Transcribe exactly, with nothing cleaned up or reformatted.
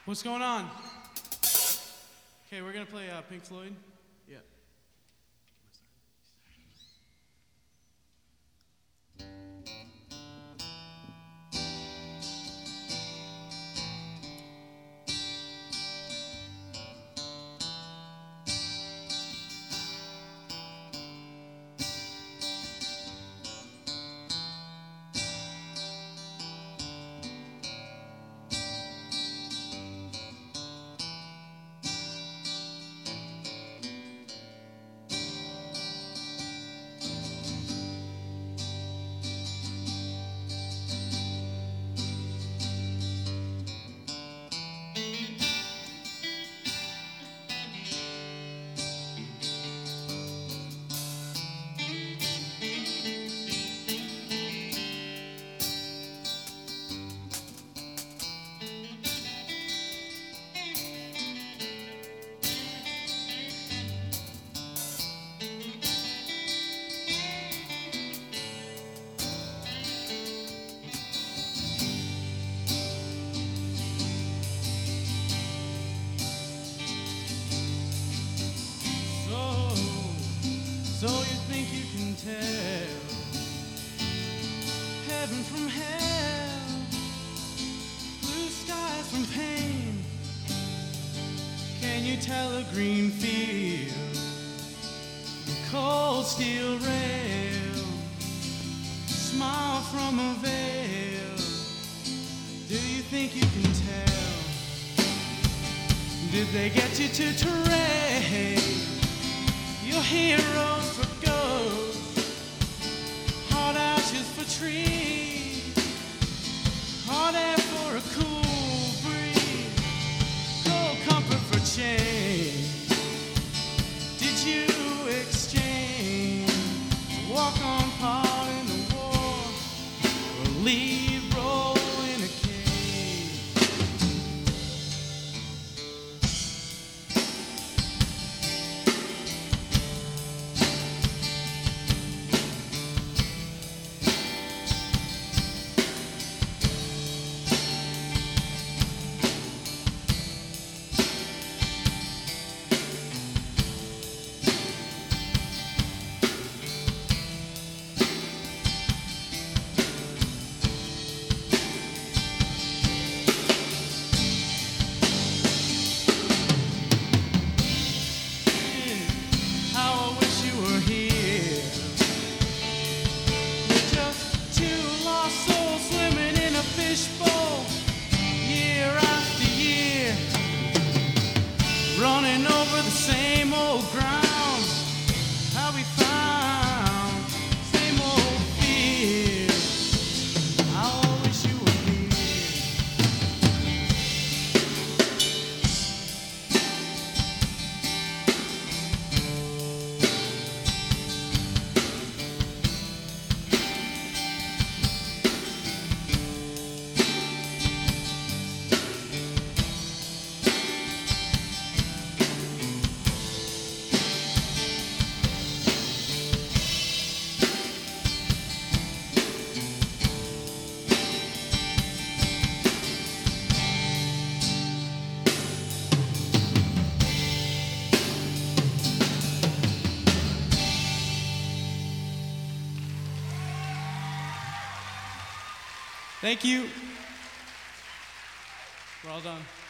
What's going on? Okay, we're gonna play uh, Pink Floyd. Yeah. So you think you can tell heaven from hell, blue skies from pain? Can you tell a green field, a cold steel rail, smile from a veil? Do you think you can tell? Did they get you to trade your heroes for gold, hot ashes for trees, hot air for a cool breeze, cold comfort for change? Did you exchange a walk-on part in the war, or a lead role in a cage? Running over the same old ground, how we found same old fear. How I wish you were here. Thank you. We're all done.